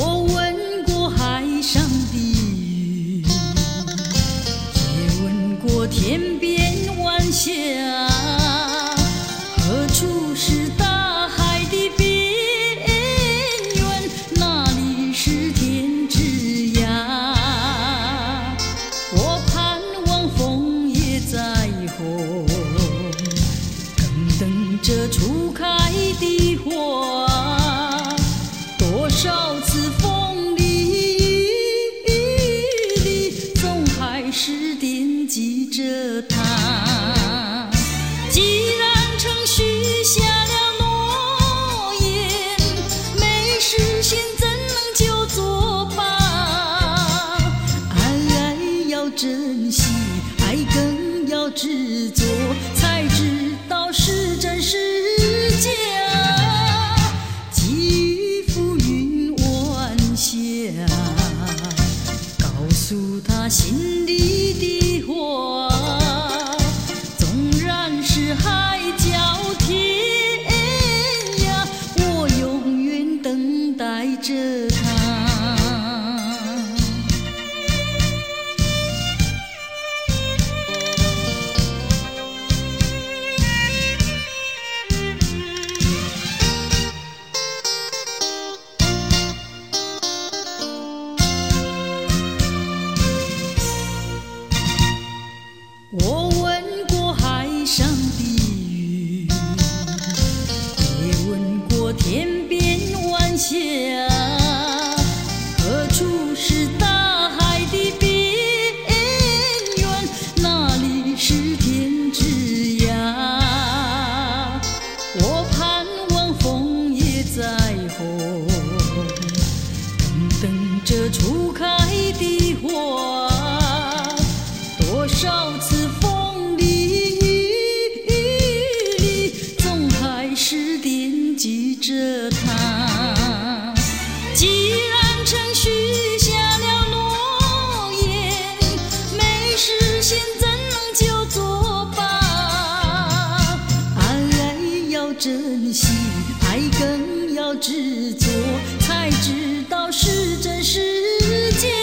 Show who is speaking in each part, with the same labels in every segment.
Speaker 1: 我问过海上的鱼，也问过天边晚霞，何处是大海的边缘？哪里是天之涯？我盼望枫叶再红，更等着初开的花。多少次风里雨里，总还是惦记着他。既然承许下了诺言，没实现怎能就作罢？爱要珍惜，爱更要执着，才知道是真是假。告诉他心里的话，纵然是海角天涯，我永远等待着他。我问过海上的鱼，也问过天边晚霞，何处是大海的边缘？哪里是天之涯？我盼望枫叶再红，更等着初开的花。多少次风里雨里，总还是惦记着他。既然承许下了诺言，没实现怎能就作罢？爱要珍惜，爱更要执着，才知道是真是假。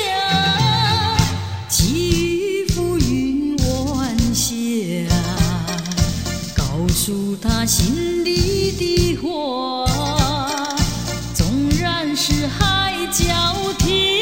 Speaker 1: 告诉他心里的话，纵然是海角天